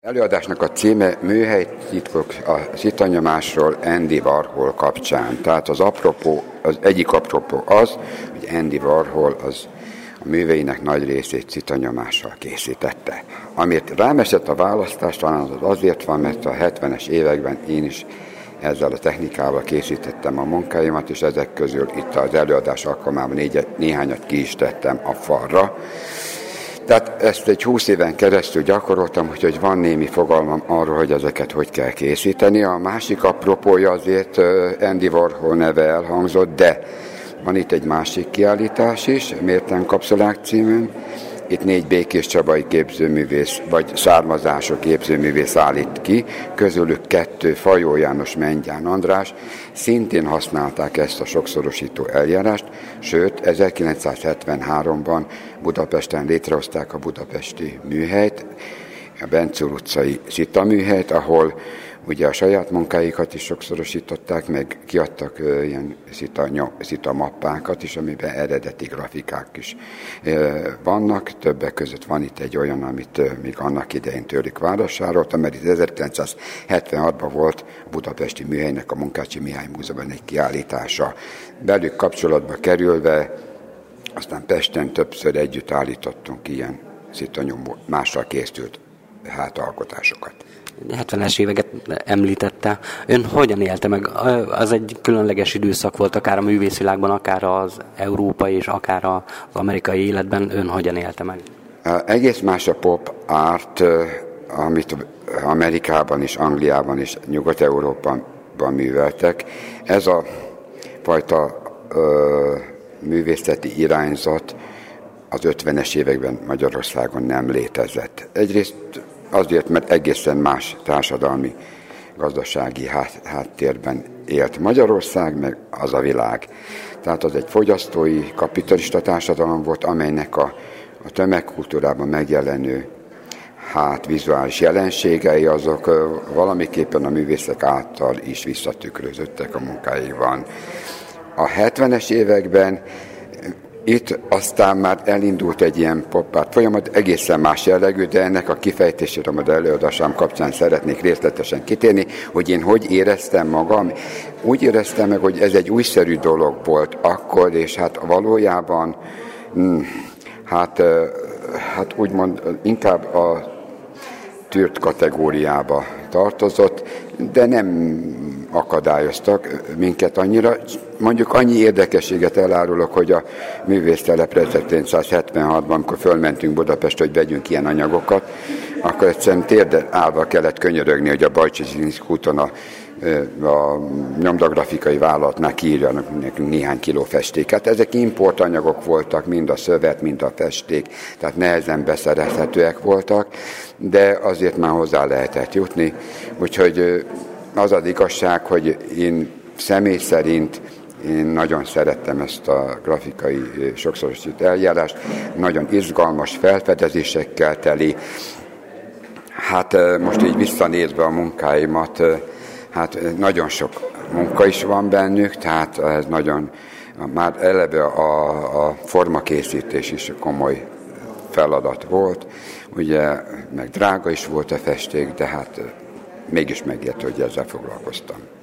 Előadásnak a címe Műhelytitkok a szitanyomásról Andy Warhol kapcsán. Tehát az egyik apropó az, hogy Andy Warhol az a műveinek nagy részét szitanyomással készítette. Amit rám esett a választás, talán az azért van, mert a 70-es években én is ezzel a technikával készítettem a munkáimat, és ezek közül itt az előadás alkalmában néhányat ki is tettem a falra. Tehát ezt egy 20 éven keresztül gyakoroltam, hogy van némi fogalmam arról, hogy ezeket hogy kell készíteni. A másik apropója azért Andy Warhol neve elhangzott, de van itt egy másik kiállítás is, Mértlen kapszulák címűn. Itt 4 Békés Csabai képzőművész, vagy származású képzőművész állít ki, közülük 2 Fajó János, Mengyán András, szintén használták ezt a sokszorosító eljárást, sőt 1973-ban Budapesten létrehozták a budapesti műhelyt, a Bencúr utcai szitaműhelyt, ahol ugye a saját munkáikat is sokszorosították, meg kiadtak ilyen szitamappákat is, amiben eredeti grafikák is vannak. Többek között van itt egy olyan, amit még annak idején tőlük vásároltam, mert itt 1976-ban volt a budapesti műhelynek, a Munkácsi Mihály Múzeumban egy kiállítása. Velük kapcsolatba kerülve, aztán Pesten többször együtt állítottunk ilyen szitanyomással készült alkotásokat. 70-es éveket említette. Ön hogyan élte meg? Az egy különleges időszak volt, akár a művészvilágban, akár az európai és akár az amerikai életben. Ön hogyan élte meg? Egész más a pop art, amit Amerikában és Angliában és Nyugat-Európában műveltek. Ez a fajta művészeti irányzat az 50-es években Magyarországon nem létezett. Egyrészt azért, mert egészen más társadalmi, gazdasági háttérben élt Magyarország, meg az a világ. Tehát az egy fogyasztói, kapitalista társadalom volt, amelynek a tömegkultúrában megjelenő vizuális jelenségei, azok valamiképpen a művészek által is visszatükrözöttek a munkáiban. A 70-es években itt aztán már elindult egy ilyen pop-art folyamat, egészen más jellegű, de ennek a kifejtésére majd előadásom kapcsán szeretnék részletesen kitérni, hogy én hogy éreztem magam. Úgy éreztem meg, hogy ez egy újszerű dolog volt akkor, és hát valójában úgymond inkább a tűrt kategóriába tartozott, de nem akadályoztak minket annyira. Mondjuk annyi érdekességet elárulok, hogy a művésztelepre 1976-ban, amikor fölmentünk Budapestre, hogy vegyünk ilyen anyagokat, akkor egyszerűen térden állva kellett könyörögni, hogy a Bajcsy-Zsilinszky úton a nyomdagrafikai vállalatnál kiírjanak nekünk néhány kiló festéket. Ezek importanyagok voltak, mind a szövet, mind a festék, tehát nehezen beszerezhetőek voltak, de azért már hozzá lehetett jutni. Úgyhogy az az igazság, hogy én személy szerint én nagyon szerettem ezt a grafikai sokszorosító eljárást, nagyon izgalmas felfedezésekkel teli. Most így visszanézve a munkáimat, nagyon sok munka is van bennük, tehát ez nagyon, már eleve a formakészítés is komoly feladat volt, ugye, meg drága is volt a festék, de mégis megért, hogy ezzel foglalkoztam.